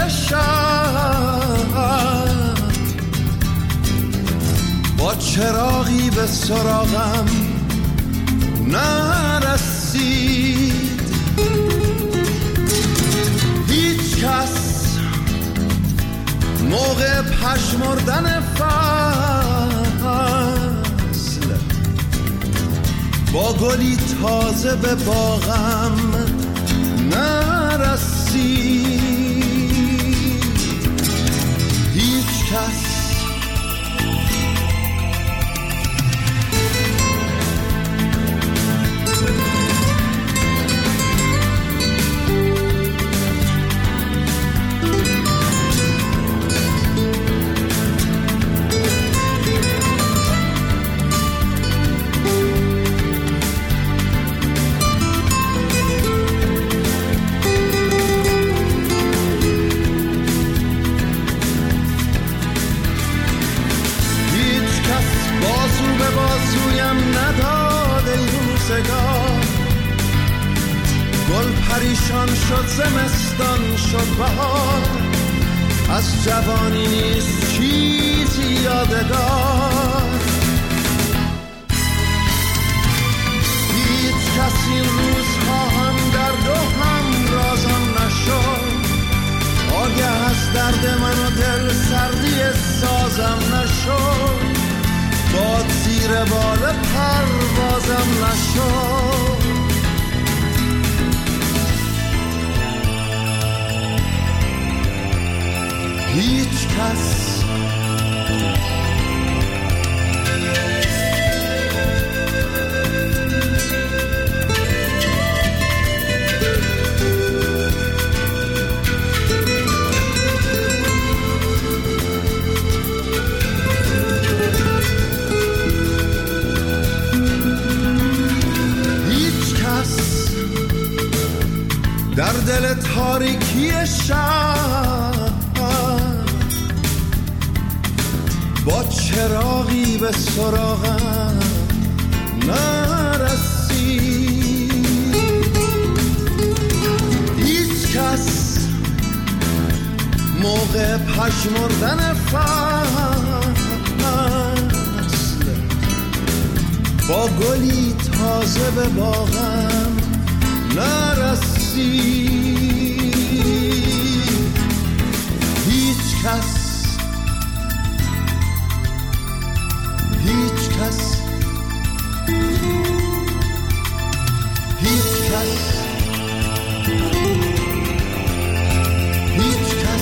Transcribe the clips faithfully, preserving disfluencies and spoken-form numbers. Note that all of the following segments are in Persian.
شب با چراغی به سراغم نرسید. هیچ کس موقع پژمردن فصل با گلی تازه به باغم نرسید. هیچ کس گل پریشان شد، زمستان شد بهار، از جوانی نیست چیزی یادگار. هیچ کسی این روزها هم درد و هم رازم نشد، آگه از درد من و دل سردی سازم نشد، باد زیر بال پروازم نشد. هیچ کس در دل تاریکی شب با چراغی به سراغم نرسید. هیچ کس موقع پژمردن فصل با گلی تازه به باغم نرسید. هیچ کس هیچ کس هیچ کس هیچ کس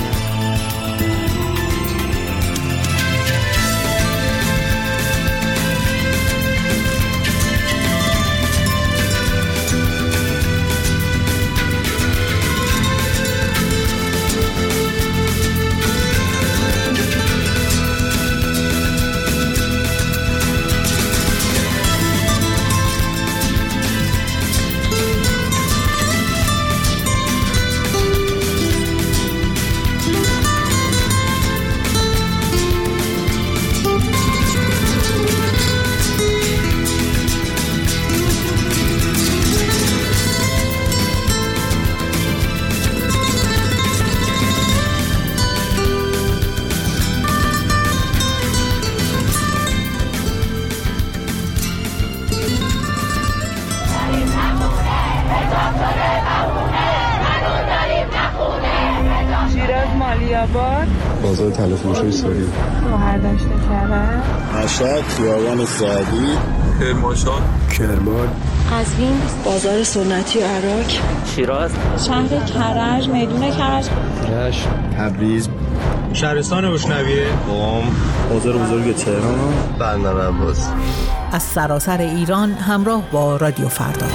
بازار طلا فروشی سوری مهردشت کرد مشهد خیابان سعدی کرمانشاه کرمان قزوین بازار سنتی عراق شیراز شهر کرج میدون کرج رشت تبریز شهرستان بوشنویه قم بازار بزرگ تهران بندر عباس. از سراسر ایران همراه با رادیو فردا.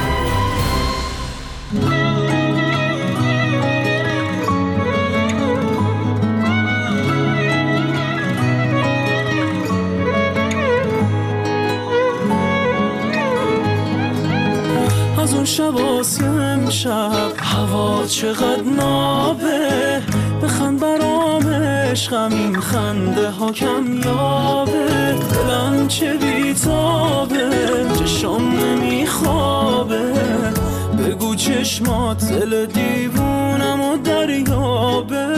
از اون شباسی امشب هوا چقدر نابه، بخند برام عشقم این خنده ها کم یابه، دلم چه بیتابه چشم نمیخوابه، بگو چشمات دل دیوونم و در دریابه.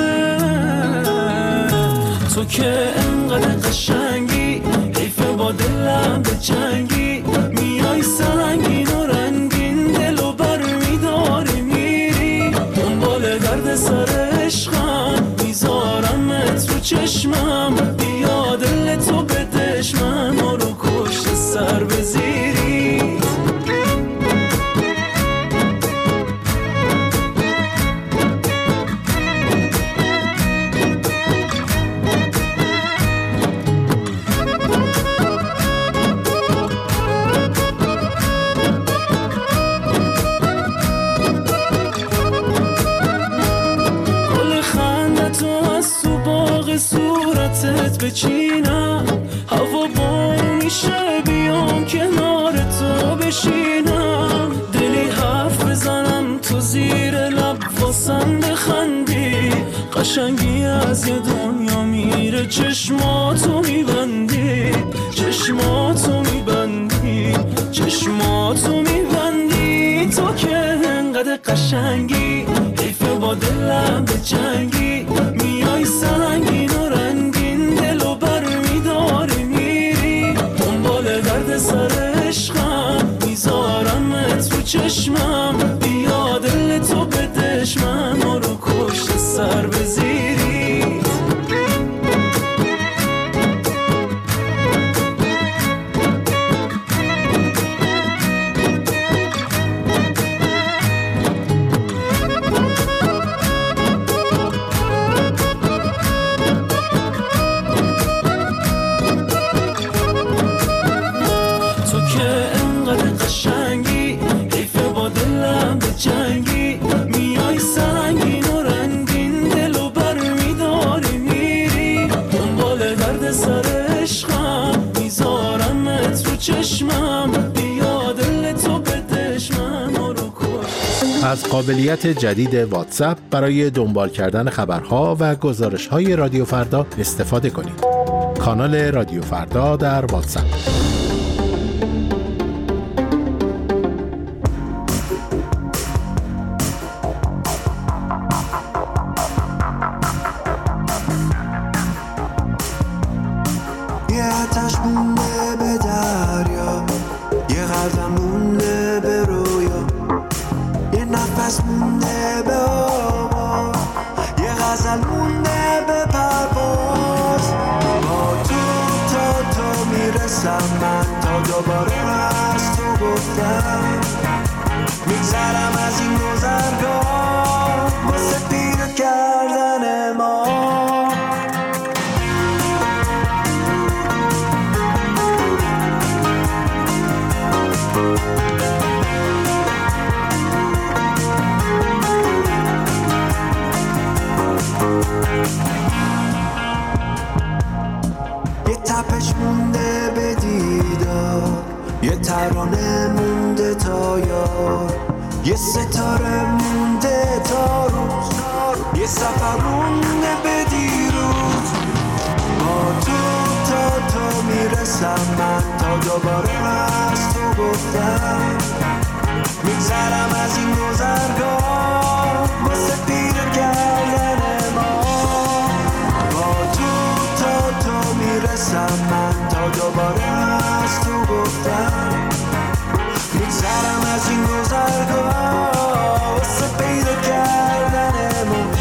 تو که انقدر قشنگی حیفه با دلم به جنگی، میای سنگین و رنگین دلو بر میداری میری، دنبال درد سر عشقم میذارمت رو چشمم، بیا دل تو بدش من رو کشت سر بزیری. صورتت بچینم، هوا بارون میشه بیام کنار تو بشینم، دلی حرف بزنم تو زیر لب واسم بخندی، قشنگی از یه دنیا میره چشماتو میبندی، چشماتو میبندی، چشماتو میبندی. تو که انقدر قشنگی حیفه با دلم به جنگی، میای سنگین و رنگین دلو بر میداری میری، دنبال درد سر عشقم میذارمت رو چشمم، بیا دل تو بدش من رو کشت سر بزیری. جنگی میای سنگین و رنگین دلو بر میداری میری، دنبال درد سر عشقم میذارمت رو چشمم، بیا دل تو بدش من رو کش. از قابلیت جدید واتساپ برای دنبال کردن خبرها و گزارش‌های رادیو فردا استفاده کنید. کانال رادیو فردا در واتساپ. میگذرم از این گذرگاه واسه پیدا کردن ما. یه تپش مونده به دیدار، یه ترانه مونده تا یار، یه ستاره مونده تا روز، یه سفر مونده به دیروز. با تو تا تو میرسم من، تا دوباره از تو گفتم میگذرم از این گذرگاه واسه پیدا کردن ما. با تو تا تو میرسم من، تا دوباره از تو گفتم میگذرم از این گذرگاه واسه پیدا کردن ما.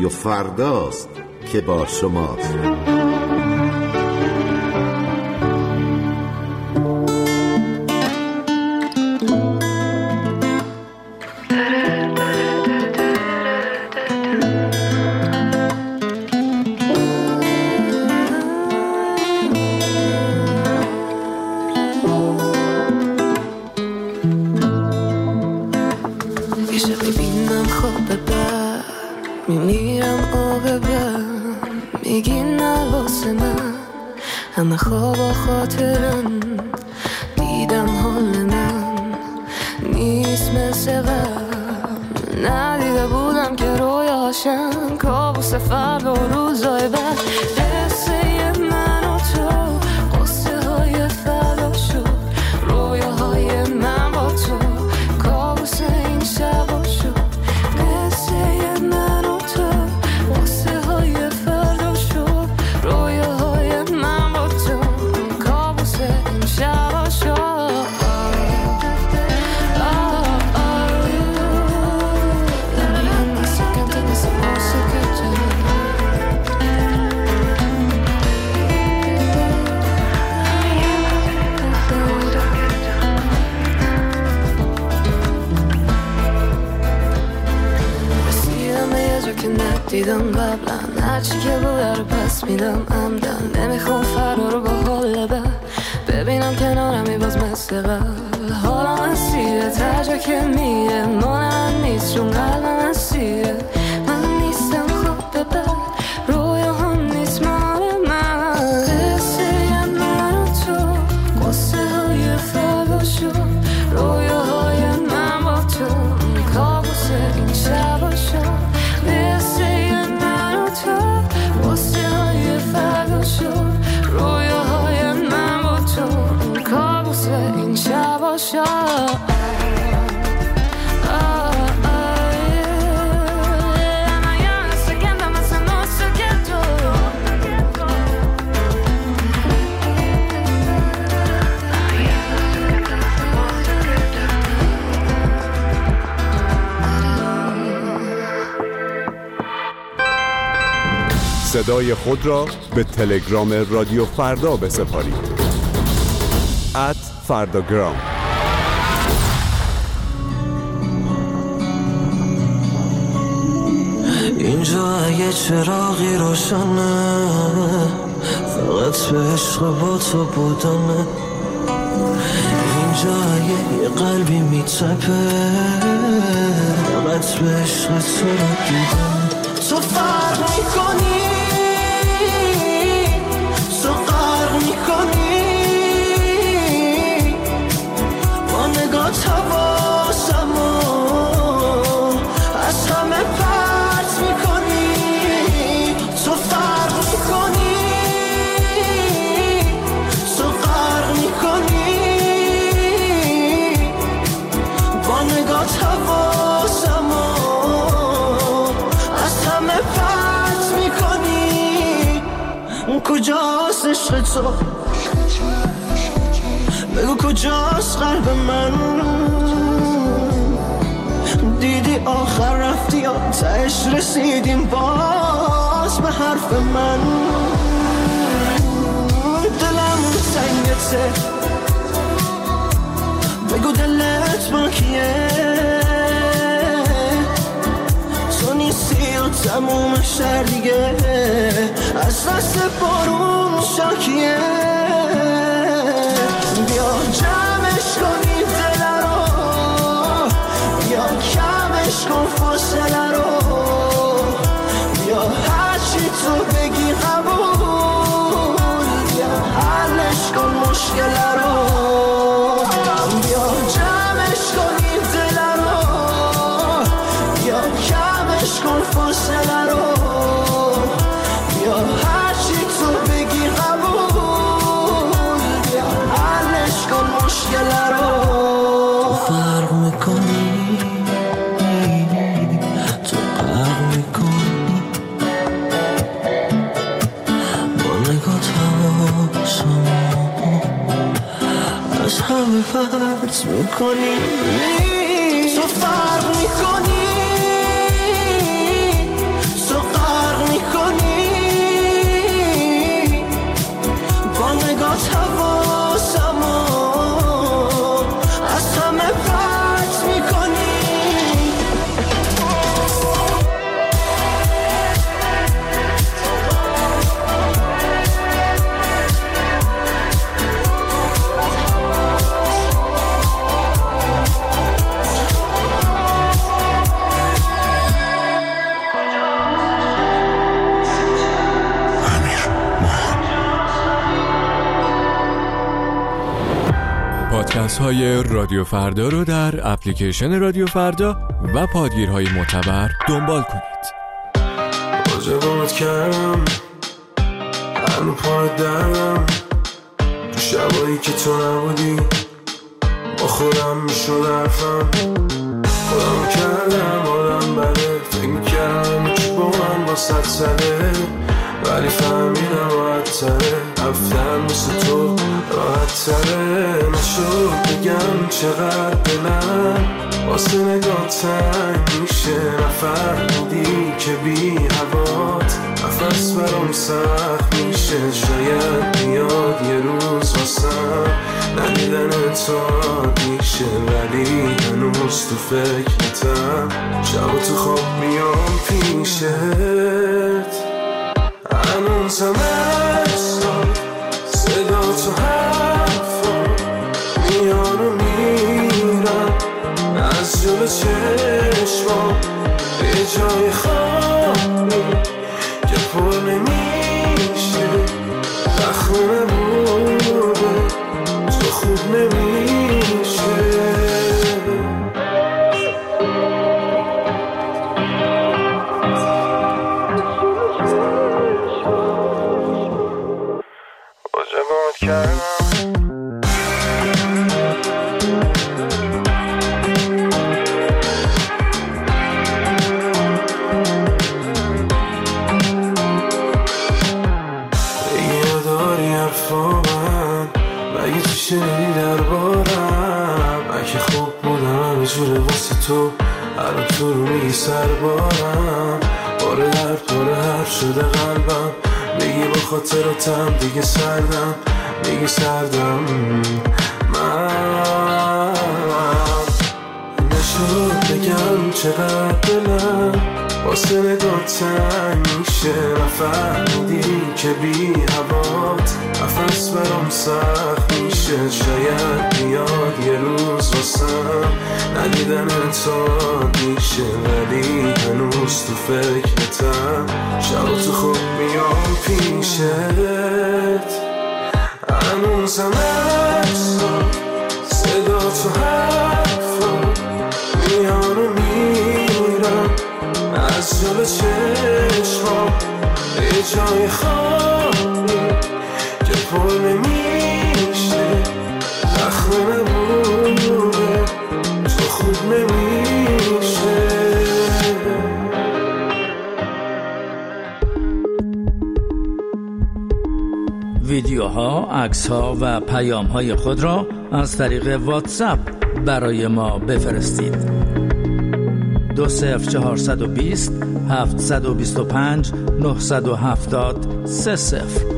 رادیو فرداست که با شماست. همه خواب و خاطرم دیدم حال من نیست مثل قبل، ندیده بودم که رویاشم کابوس فردا و روزای بعد، قصه من و تو قصه های فردا شد، رویاهای من با تو کابوس این شبا شد، قصه من و تو قصه های فردا شد، رویاهای من با تو کابوس این شبا شد. دیدم قبلا هرچی که بوده رو پس میدم عمدن، نمیخوام فردا رو با حال بد ببینم کنارمی باز مثل قبل، حالم اسیره تا جا که میره مال من نیست چون قلبم اسیره، من نیستم خوب به بد رویا هم نیست مال من، قصه من و تو قصه های فردا شد، رویاهای من با تو کابوس این شبا شد، رویاهای من با تو کابوس این شبا شد. صدای خود را به تلگرام رادیو فردا بسپارید. ات فرداگرام. اینجا اگه چراغی روشنه فقط به عشق با تو بودنه، اینجا اگه یه قلبی میتپه فقط به عشق تو رو دیدم، تو فرق میکنی تو غرق میکنی با نگات حواسمو از همه پرت میکنی، تو فرق میکنی تو غرق میکنی با نگات حواسمو از همه پرت میکنی، کجاست عشق تو بگو کجاست قلب من، دیدی آخر رفتی یا تهش رسیدیم باز به حرف من، دلم سنگته بگو دلت با کیه، تو نیستی و تموم شهر دیگه از دست بارون شاکیه، بیا جمعش کنی دل رو، بیا کمش کن فاصله رو، بیا هرچی تو بگی قبول، بیا حلش کن مشکل رو، بیا جمعش کنی دل رو، بیا کمش کن فاصله رو، بیا هرچی تو بگی قبول، بیا حلش کن مشکل رو، فرق میکنی تو فرق میکنی با نگات حواسمو از همه پرت میکنی، تو فرق میکنی تو باز حواسمو از همه پرت میکنی. پادکست های رادیو فردا رو در اپلیکیشن رادیو فردا و پادگیرهای معتبر دنبال کنید. آجابات کردم هنو پای دردم تو شبایی که تو نبودی با خودم میشد حرفم. خودم کردم آدم بده فکر میکردم که با من با صد ساله ولی فهمیدم راحت تره رفتن مثل تو راحت تره. نشد بگم چقدر دلم واسه نگاه تنگ میشه. نفهمیدی که بی هوات نفس برام سخت میشه. شاید بیاد یه روز واسم ندیدن تو میشه ولی هنوز تو فکرتم شب تو خواب میام پیشت. هنوز هم احسان صدا تو حرفا میان و میرم از جلو چشمام به جای خالی که پر نمیشه. زخم نبوده تو خوب نمیشه. شنیدی دربارم اگه خوب بودم همه جوره واسه تو الان تو رو میگی سربارم. باره درد باره حرف شده قلبم میگی با خاطراتم دیگه سردم میگی سردم. من نشد بگم چقدر دلم واسه نگاه تنگ میشه. نفهمیدی که بی هوات نفس برام سخت میشه. شاید بیاد یه روز واسم ندیدن تو میشه ولی هنوز تو فکرتم شب تو خوب میام پیشت. هنوز هم احسان صدا تو حرفا میان و میرم از جلو چشمام به جای خالی که پر نمیشه. زخم نبوده تو خوب نمیشه. ویدیوها، عکس‌ها و پیام‌های خود را از طریق واتساپ برای ما بفرستید. دو صفر چهارصد و بیست هفتصد و بیست و پنج نهصد و هفتاد سه صفر.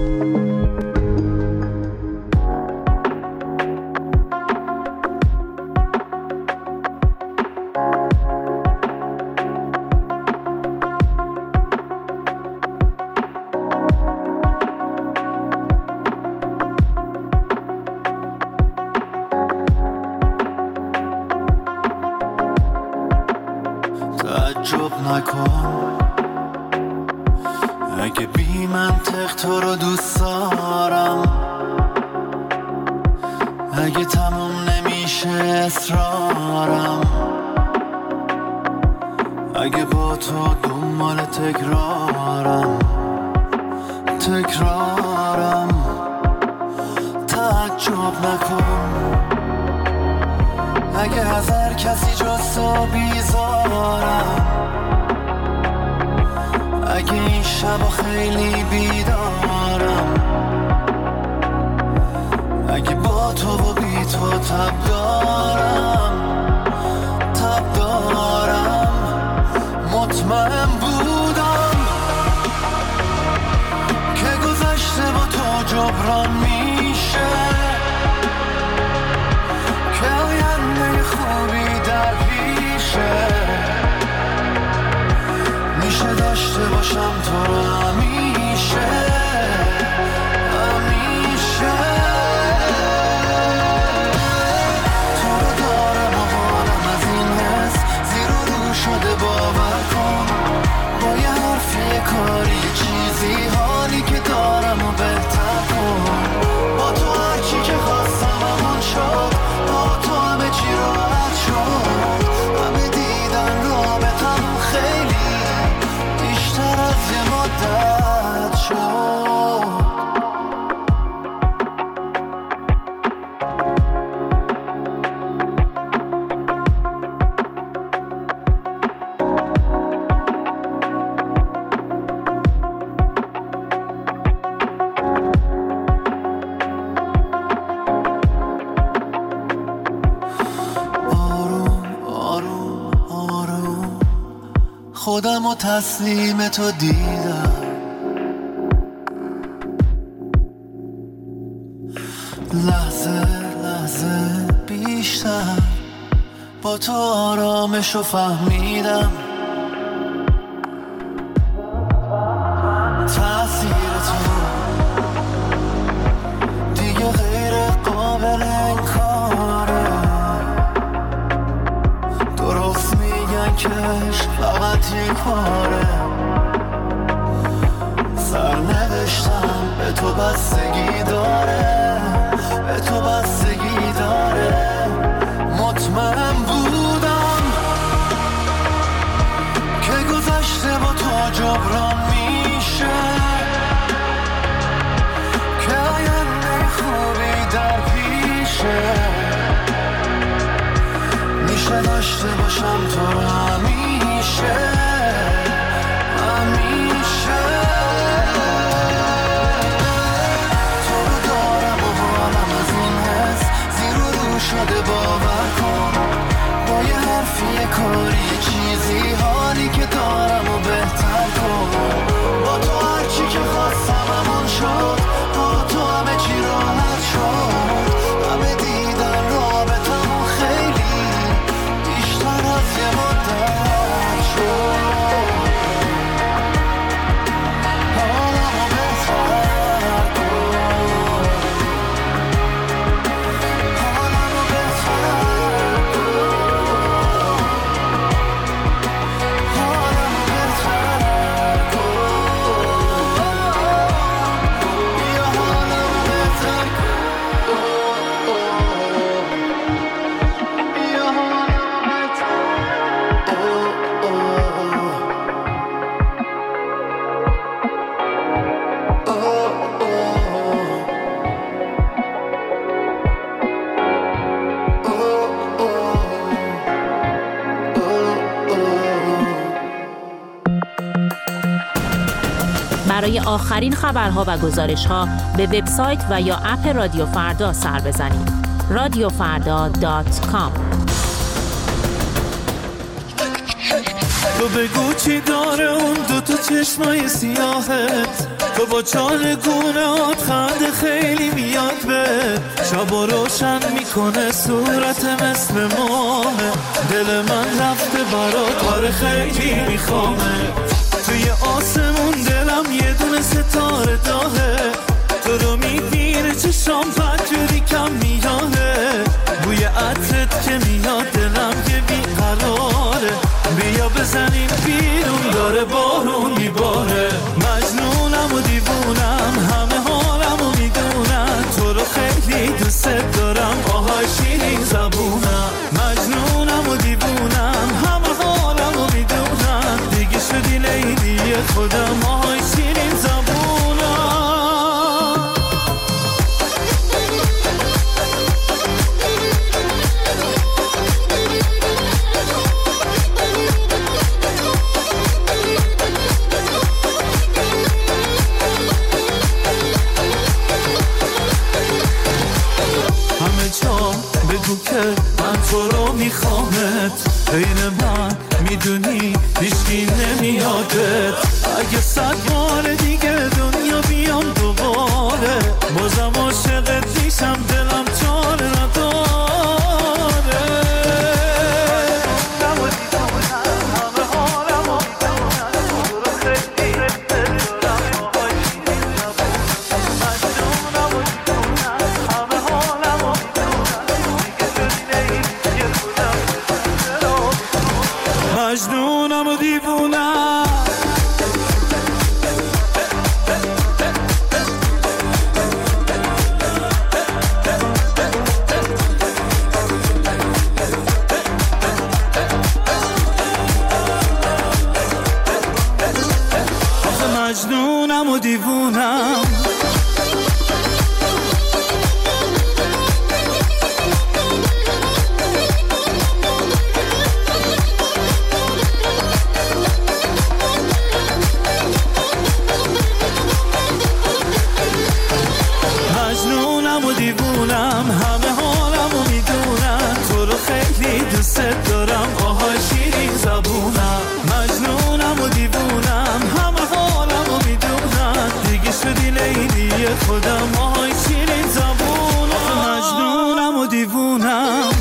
تعجب نکن اگه بی منطق تو رو دوست دارم. اگه تموم نمیشه اصرارم. اگه با تو دنبال تکرارم تکرارم. تعجب نکن اگه از هر کسی جز تو بیزارم. اگه این شبا خیلی بیدارم. اگه با تو و بی تو تب دارم تب دارم. مطمئن بودم که گذشته با تو جبران میشه. خودم و تسلیم تو دیدم. لحظه لحظه بیشتر با تو آرامشو فهمیدم. تأثیر تو دیگه غیر قابل انکاره. درست میگن که عشق فقط یک باره. سرنوشتم به تو بستگی داره، به تو بستگی داره. مطمئن بودم که گذشته با تو جبران میشه، که آینده خوبی در پیشه. میشه داشته باشم تو رو همیشه همیشه. تو رو دارم و حالم از این حس زیر و رو شده. باور کن با یه حرفی یه کاری چیزی حالی که دارم و بهتر کن. با تو هرچی که خواستم همون شد. با تو همه چی راحت شد. همه دیدن رابطمون خیلی بیشتر از یه مدت شد. حالمو بهتر کن، حالمو بهتر کن، حالمو بهتر کن. بیا حالمو بهتر کن، بیا حالمو برای آخرین خبرها و گزارش‌ها به وبسایت و یا اپ رادیو فردا سر بزنید. رادیو فردا دات کام. تو بگو چی داره اون دوتا چشمای سیاهت. تو با چالگونهات خنده خیلی میاد به. شبا روشن میکنه صورت مثل ماهه. دل من رفته برات کار خیلی میخوامه. توی آسمون دلم یه دونه ستاره داغه. تو رو میبینه چشام بدجوری کم میاده. بوی عطرت که میاد دلم یه بیقراره. بیا بزنیم بیرون داره بارون میباره. مجنونم و دیوونم همه حالمو میدونم. تو رو خیلی دوست دارم آهای شیرین زبونم. مجنونم و دیوونم همه حالمو میدونم. دیگه شدی لیلی خودم آهای شیرین زبونم. همه جا بگو که من تو رو میخوامت. بین من میدونی هیچکی نمیادت. اگه صد بار دیگه دنیا بیام دوباره بازم عاشقت میشم. دلم چاره نداره. مجنونم و دیوونم. کنم.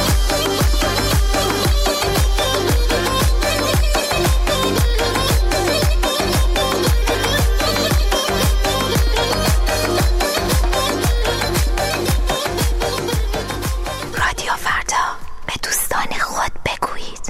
رادیو فردا، به دوستان خود بگویید.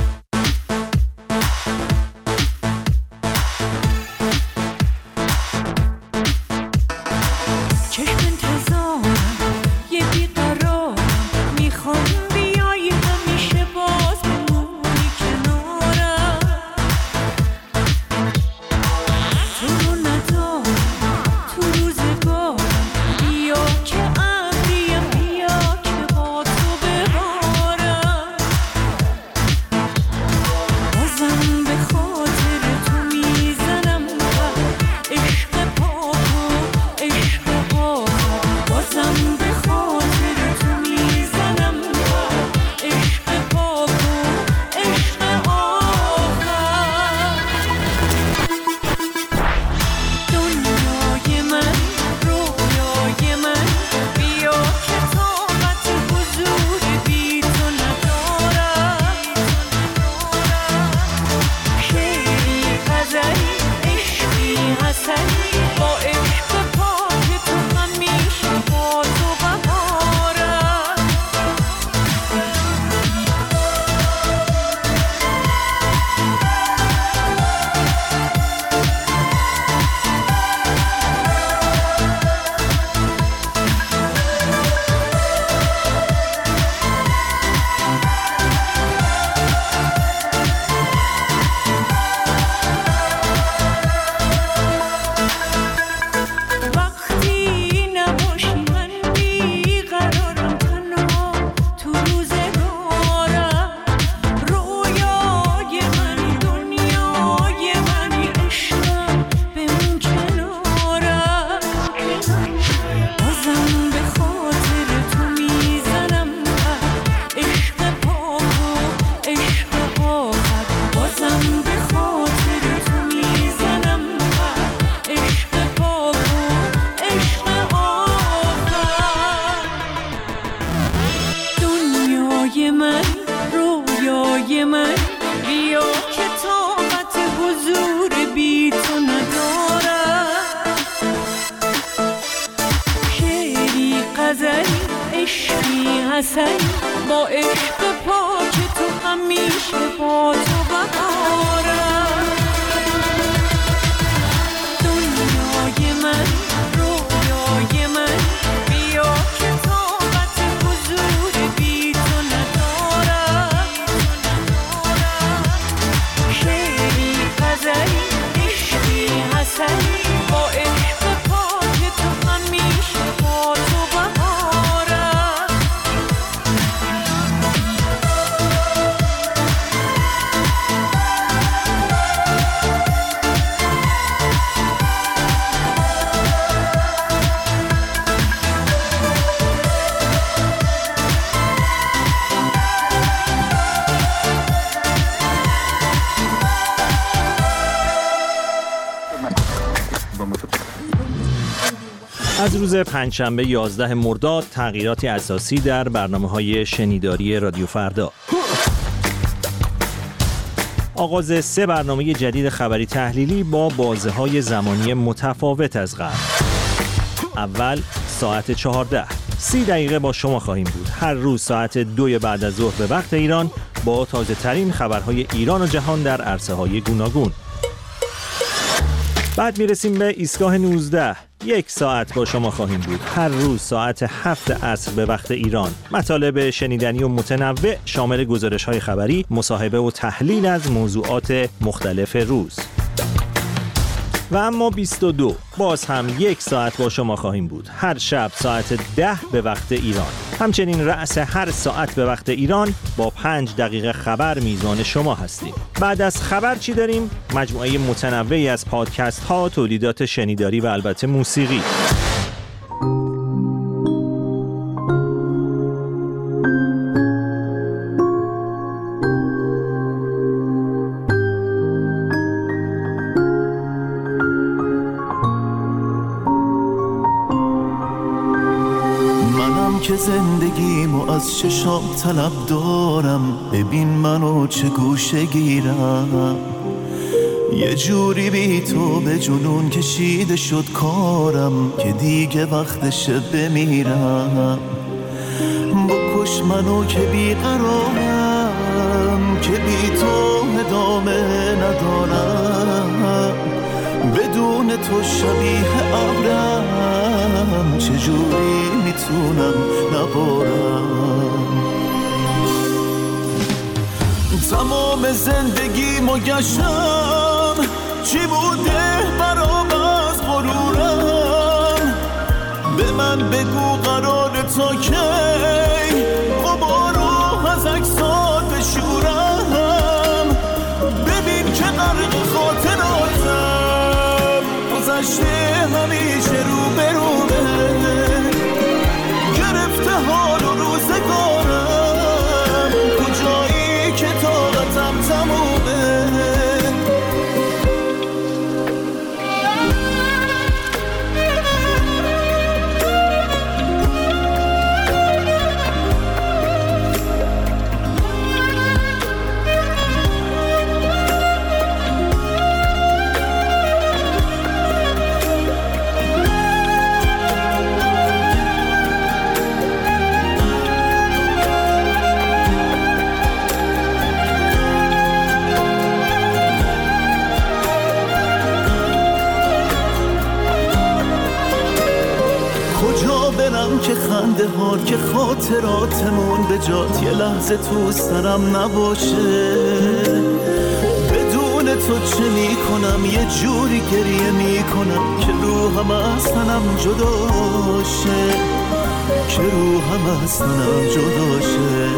با عشق پاک تو همیشه با تو بهارم. دنیای من، رویای من، بیا که طاقت حضور بی تو ندارم. شعری، غزلی، عشقی، حسنی، با عشق پاک تو همیشه با تو بهارم. از روز پنجشنبه یازده مرداد تغییراتی اساسی در برنامه‌های شنیداری رادیو فردا. آغاز سه برنامه جدید خبری تحلیلی با بازه‌های زمانی متفاوت از قبل. اول ساعت چهارده، سی دقیقه با شما خواهیم بود. هر روز ساعت دو بعد از ظهر به وقت ایران با تازه ترین خبرهای ایران و جهان در عرصه‌های گوناگون. بعد میرسیم به ایستگاه نوزده. یک ساعت با شما خواهیم بود. هر روز ساعت هفت عصر به وقت ایران. مطالب شنیدنی و متنوع شامل گزارش‌های خبری، مصاحبه و تحلیل از موضوعات مختلف روز. و اما بیست و دو، باز هم یک ساعت با شما خواهیم بود. هر شب ساعت ده به وقت ایران. همچنین رأس هر ساعت به وقت ایران با پنج دقیقه خبر میزان شما هستیم. بعد از خبر چی داریم؟ مجموعه متنوعی از پادکست ها، تولیدات شنیداری و البته موسیقی. که زندگیمو از چشام طلب دارم، ببین منو چه گوشه گیرم. یه جوری بی تو به جنون کشیده شد کارم، که دیگه وقتشه بمیرم. بکش منو که بیقرارم، که بی تو ادامه ندارم. بدون تو شبیه ابرم، چجوری میتونم نبارم. تمام زندگیمو گشتم، چی بوده برام از غرورم. به من بگو قرار تا کی غبارو از عکسات بشورم. ببین که غرق خاطراتم، گذشته همیشه رو به روبه، گرفته حال و روزگارم. کجایی که طاقتم تمومه. که خنده ها که خاطراتمون به جات یه لحظه تو سرم نباشه. بدون تو چه میکنم، یه جوری گریه میکنم که روحم از تنم جداشه، که روحم از تنم جداشه.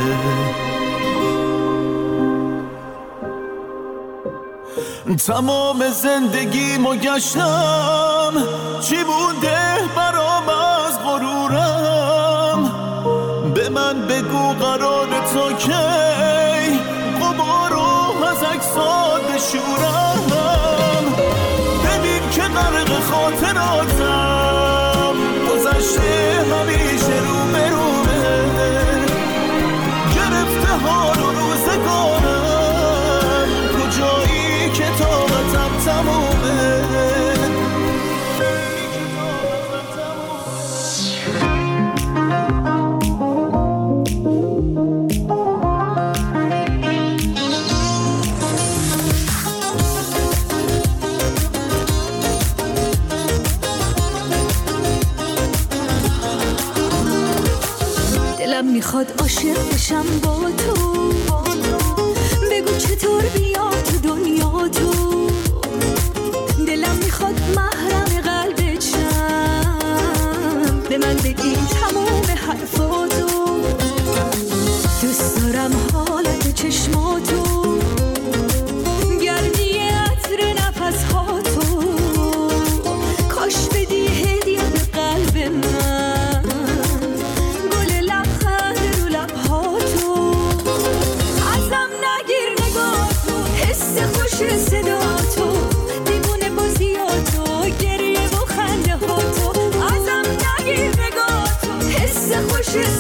تمام زندگیمو گشتم، چی بوده برام از غرورم. به من بگو قرار تا کی غبارو از عکسات بشورم. ببین که غرق خاطراتم، گذشته همیشه رو به روبه، گرفته حال و روزگارم. کجایی که طاقتم تمومه. دلم میخواد عاشق بشم با تو، بگو چطور بیا تو دنیا تو. دلم میخواد محرم قلبت شم، به من بگی تموم حرفاتو. دوست دارم حالت چشماتو، گردی عطر نفسهاتو. کاش بدی هدیه به قلب من، گل لبخند رو لبهاتو. ازم نگیر نگاهتو، حس خوش صداتو، دیوونه بازیاتو، گریه و خنده هاتو. ازم نگیر نگاهتو، حس خوش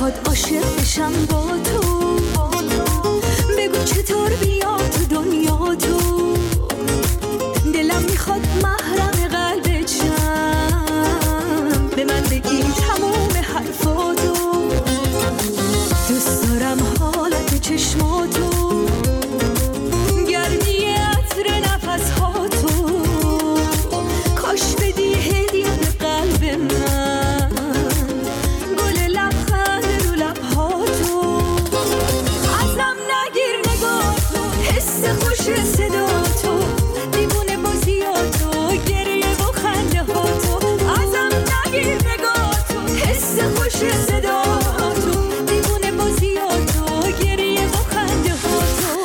میخواد عاشق بشم با تو، بگو چطور بیا تو دنیا تو، دلم میخواد محرم قلبت شم، به من بگی تموم حرفاتو، دوست دارم حالت چشماتو، گرمی عطر نفسهاتو، کاش بدی هدیه به قلب من، گل لبخند رو لبهاتو، ازم نگیر نگاهتو، حس خوش صداتو، دیوونه بازیاتو، گریه و خنده هاتو، ازم نگیر نگاهتو، حس خوش صداتو، دیوونه بازیاتو، گریه و خنده هاتو.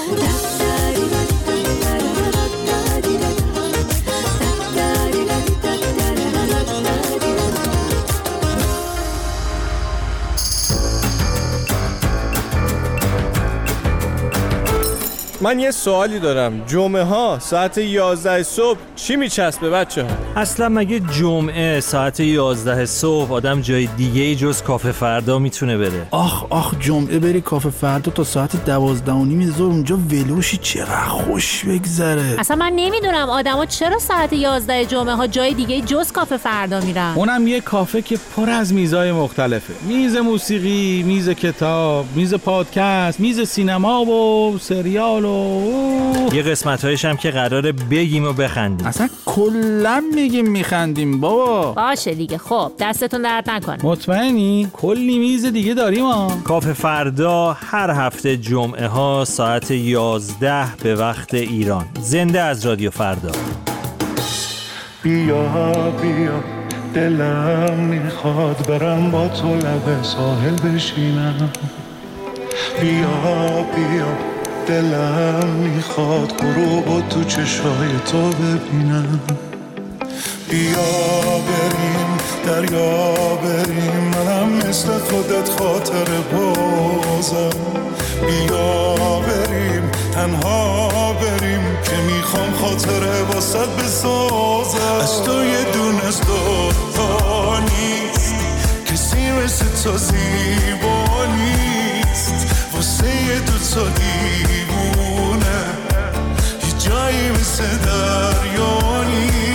من یه سوالی دارم، جمعه ها ساعت یازده صبح چی میچسبه بچه ها؟ اصلا مگه جمعه ساعت یازده صبح آدم جای دیگه ای جز کافه فردا میتونه بره؟ آخ آخ جمعه بری کافه فردا تا ساعت دوازده و نیم ظهر اونجا ولوشی، چقدر خوش بگذره. اصلا من نمیدونم آدما چرا ساعت یازده جمعه ها جای دیگه جز کافه فردا میرن. اونم یه کافه که پر از میزای مختلفه، میز موسیقی، میز کتاب، میز پادکست، میز سینما و سریال و یه قسمت‌هایش هم که قراره بگیم و بخندیم. اصلا کلا میگیم میخندیم بابا. باشه دیگه، خب دستتون درد نکنه. مطمئنی؟ کلی میز دیگه داریم ها. کافه فردا هر هفته جمعه ها ساعت یازده به وقت ایران، زنده از رادیو فردا. بیا بیا دلم میخواد برم با تو لب ساحل بشینم، بیا بیا دلم میخواد غروب تو چشای تو ببینم، بیا بریم دریا بریم، منم مثل خودت خاطر بازم، بیا بریم تنها بریم که میخوام خاطره واسط بسازم، از تو یه دونه از دوتا نیست، کسی مثل تو زیبا نیست، واسه یه دوتا دیوونه یه جایی مثل دریا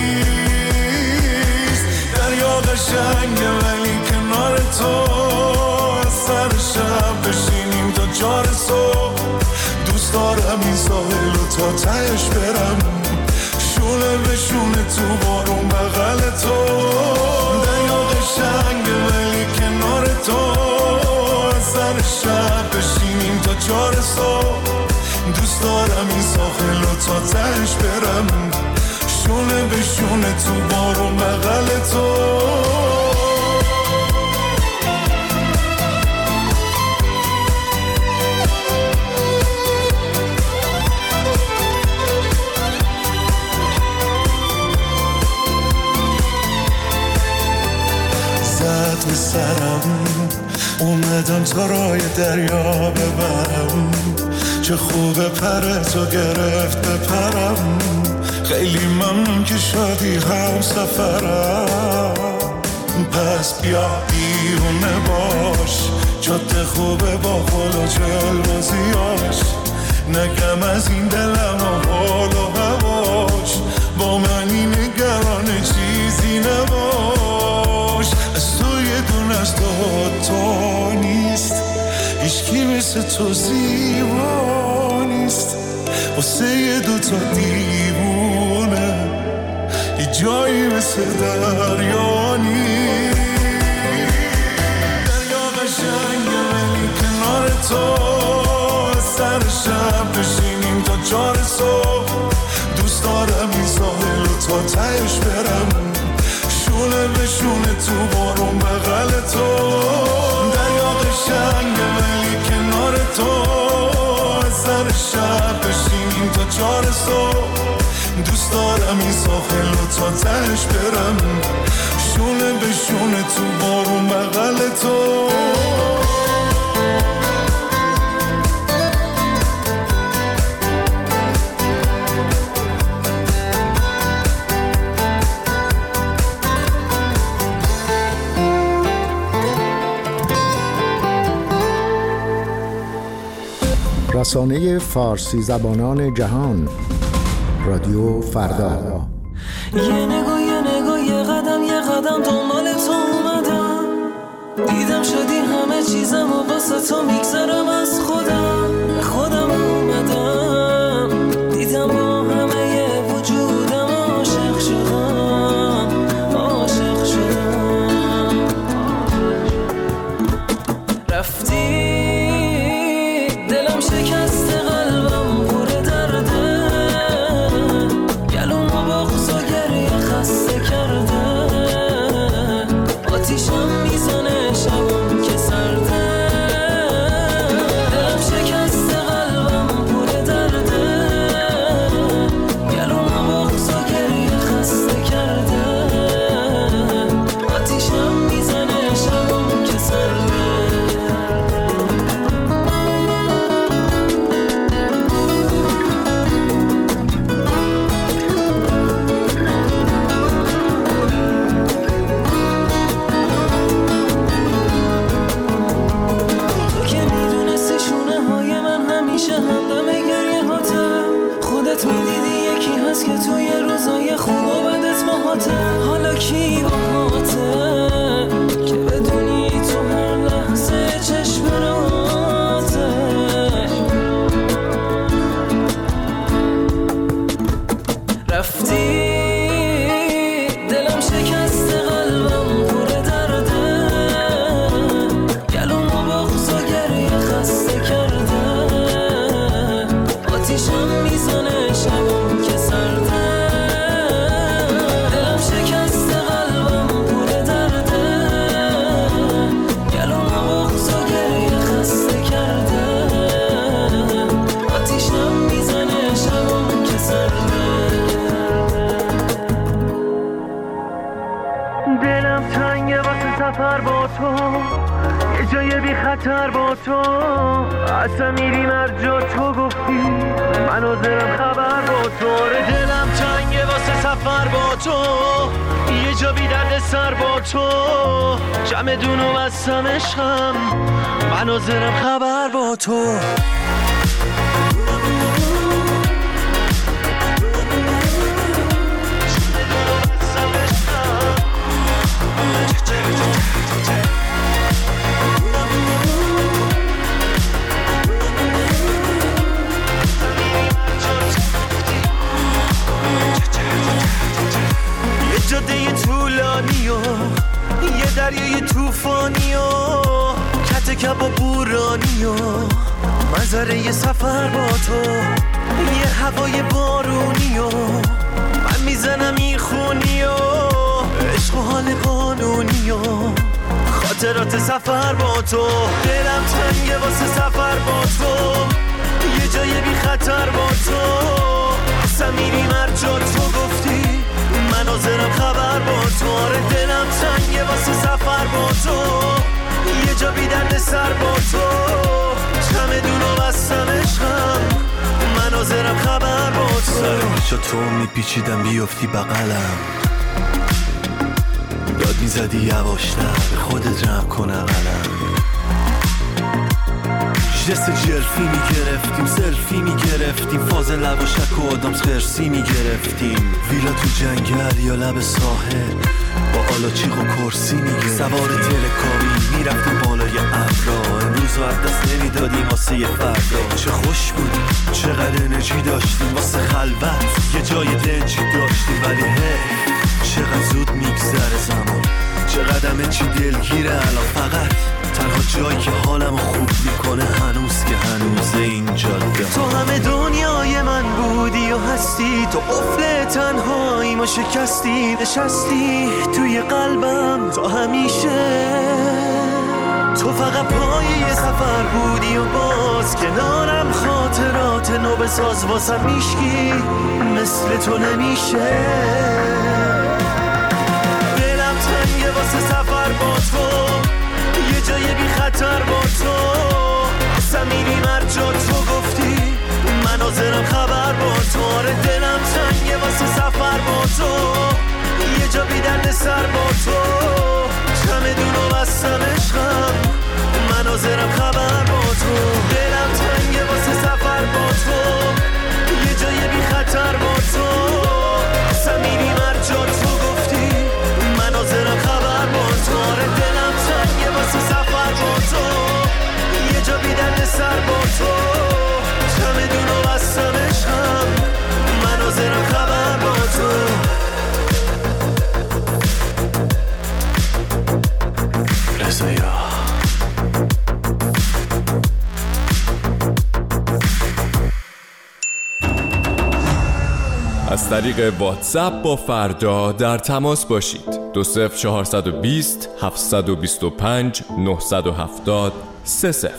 نیست، دریا قشنگه ولی کنار تو، از سر شب بشینیم تا چار صبح، دوست دارم این ساحل رو تا تهش برم، شونه به شونه تو بارون بغل تو، دریا قشنگه ولی کنار تو، از سر شب بشینیم تا چار صبح، دوست دارم این ساحل رو تا تهش برم، شونه به شونه تو بارون بغل تو. زد به سرم اومدم تا رای دریا ببرم، چه خوبه پر تو گرفت بپرم، خیلی ممنون که شدی هم سفرم، پس بیا بیرونه باش، جاده خوبه با خود و جلوزیاش، نگم از این دلم و حال و هواش، با منی نگران چیزی نباش، از تو یه دونه از دوتا نیست، هیچکی مثل تو زیبا نیست، واسه یه دوتا دیوونه یه جایی مثل دریا نیست، دریا قشنگه ولی کنار تو، از سر شب بشینیم تا چار صبح، دوست دارم این ساحل رو تا تهش برم، شونه به شونه تو بارون بغل تو، دریا قشنگه ولی کنار تو، از سر شب بشینیم تا چار صبح، دوست دارم این ساحل رو تا تهش برم، شونه به شونه تو بارون بغل تو. رسانه فارسی زبانان جهان، رادیو فردا. یه نگاه یه نگاه یه قدم یه قدم دنبال تو اومدم، دیدم شدی همه چیزم و واسه تو میگذرم از خودم، خودم اومدم دیدم با همه ی وجودم عاشق شدم، عاشق شدم. رفتی دلم شکست قلبم پر درده، گلوم و بغض و گریه خسته کرده، آتیشم میزنه شبم که سرده، دلم شکست قلبم پر درده، گلوم و بغض و گریه خسته کرده، آتیشم میزنه شبم که سرده. میدیدی یکی هست که توی روزای خوب و بدت باهاته، حالا کی باهاته که بدونی تو هر لحظه چشم راته. رفتی دلم شکست قلبم پر درده، گلوم و بغض و گریه خسته کرده، آتیشم میزنه شبم که سرده، دلم شکست قلبم پر درده، گلوم و بغض و گریه خسته کرده، آتیشم میزنه شبم که سرده. دلم تنگه واسه سفر با تو، یه جای بی خطر با تو، اصلا میریم هر جا تو گفتی، من حاضرم خبر با تو. دلم تنگه واسه سفر با تو، یه جا بی درد سر با تو، چمدون و بستم عشقم، من حاضرم خبر با تو. جاده طولانی و یه دریای توفانی و کت کب و بورانی و منظره یه سفر با تو، یه هوای بارونی و من میزنم این خونی و عشق و حال قانونی و خاطرات سفر با تو. دلم تنگه واسه سفر با تو، یه جای بی خطر با تو، اصلا میریم هر جا تو گفتی، من حاضرم خبر با تو. آره دلم تنگه واسه سفر با تو، یه جا بی درد سر با تو، چمدون و بستم عشقم، من حاضرم خبر با تو. سر چا تو میپیچیدم بیفتی بغلم، داد میزدی یواشتر به خودت رم کن اقلم، جست جلفی میگرفتیم سلفی میگرفتیم، فاز لب و شک و آدم خرسی میگرفتیم، ویلا تو جنگل یا لب ساحل با آلاچیق و کرسی میگرفتیم، سوار تلکابی میرفتیم بالای ابرا، امروز و دست نمیدادیم واسه یه فردا. چه خوش بودیم چقدر انرژی داشتیم واسه خلوت، یه جای دنجی داشتیم، ولی هی چقدر زود میگذره زمان، چقدر همه چی دلگیره الان، فقط تنها جایی که حالمو خوب میکنه هنوز که هنوزه این جاده. تو همه دنیای من بودی و هستی، تو قفل تنهاییمو شکستی، نشستی توی قلبم تا همیشه، تو فقط پای یه سفر بودی و باز کنارم خاطرات نو بساز، واسم میشکی مثل تو نمیشه. دلم تنگه واسه سفر با تو، یه جای بی خطر با تو، اصلا میریم هر جا تو گفتی، من حاضرم خبر با تو. آره دلم تنگه واسه سفر با تو، یه جا بی درد سر با تو، چمدون و بستم عشقم، من حاضرم خبر با تو. دلم تنگه واسه سفر از طریق واتساپ با فردا در تماس باشید. دو صفر چهارصد و بیست هفتصد و بیست و پنج نهصد و هفتاد سه صفر.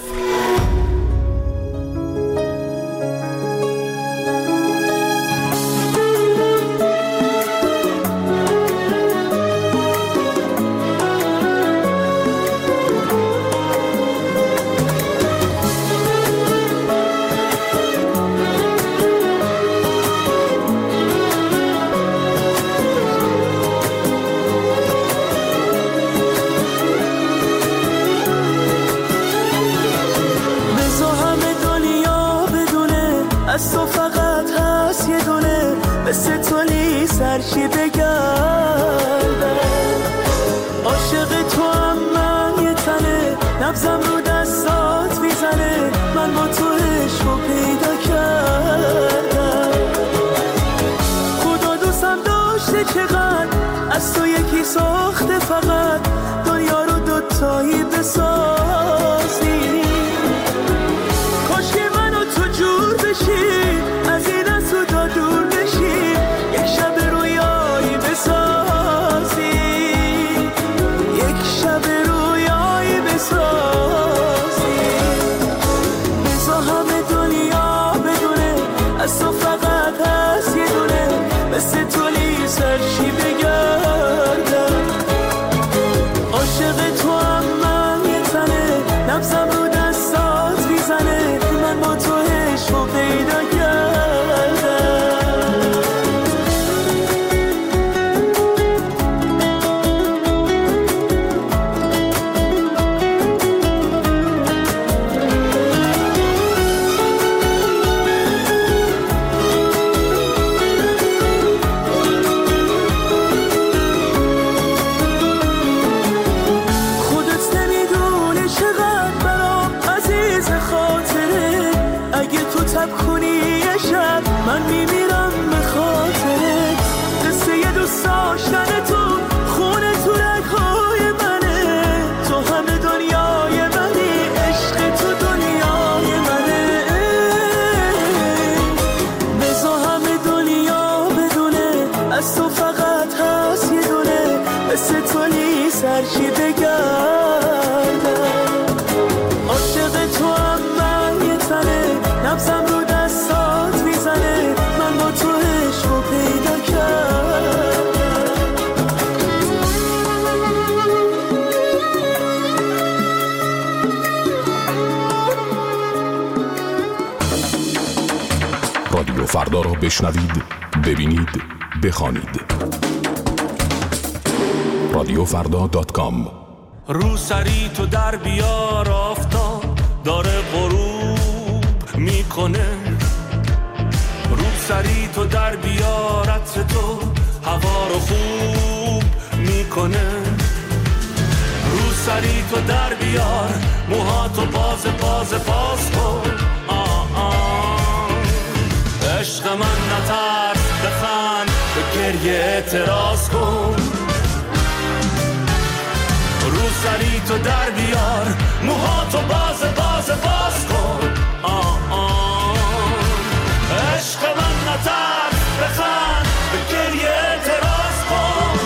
از تو فقط هست یه دونه مثل تو لیسر چی بگردم عاشق تو هم من یه تنه نبزم رو دستات میزنه من با تو عشقو پیدا کردم خدا دوستم داشته چقدر از تو یکی ساخته فقط دنیا رو دوتایی بسازی کاش که منو تو جور بشی از این از تو دا دور بشی یک شب رویایی بسازی یک شب رویایی بسازی بزا همه دنیا بدونه از تو فقط هست یه دونه مثل تو لیسر چی بگردم عاشق تو هم من یه تنه نبزم رو دستات میزنه من با تو عشقو پیدا کردم خودت نمیدونه چقدر برام عزیز خاطره اگه تو تب کنی یه شب من میمیرم به خاطرت قصه یه دوست داشتن تو خونه تو رگهای منه تو همه دنیای منی عشق تو دنیای منه بزا همه دنیا بدونه از تو فقط هست یه دونه مثل تو لیسر چی بگردم عاشق تو هم من یه تنه نبزم رو دستات میزنه من با تو عشقو پیدا کردم رادیو فردا را بشنوید، ببینید، بخوانید. رادیو فردا دات کام. رو سری تو در بیار آفتاب داره غروب میکنه رو سری تو در بیار عطر تو هوا رو خوب میکنه رو سری تو در بیار موهاتو باز باز باز کن آه آه عشق من نترس بخند به گریه اعتراض کن رو سری تو در بیار موهاتو باز باز باز کن آه آه عشق من نترس بخند به گریه اعتراض کن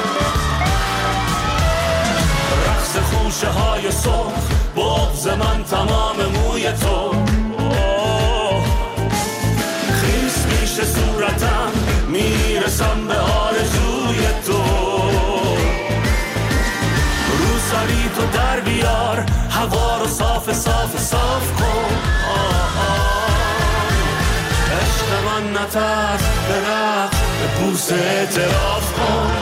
رقص خوشه های سرخ بغض من تمام موی تو خیس میشه صورتم میرسم به آرزوی تو سری تو در بیار هوا رو صاف صاف صاف کن آه آه عشق من نترس به رقص به بوس اعتراف کن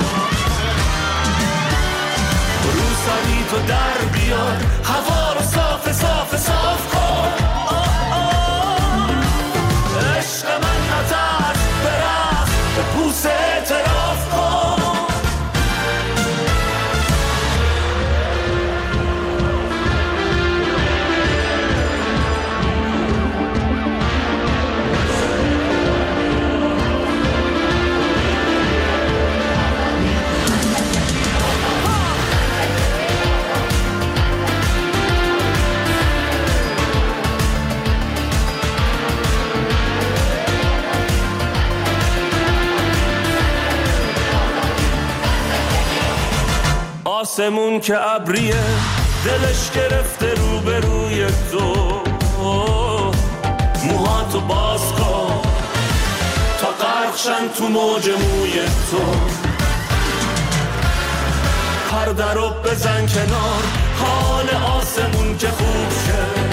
رو سری تو در بیار هوا رو صاف صاف صاف کن آه آه عشق من نترس به رقص به بوس اعتراف کن آسمون که ابریه دلش گرفته رو به روی تو، موهاتو باز کن تا غرقشن تو موج موی تو، پرده رو بزن کنار حال آسمون که خوب شه،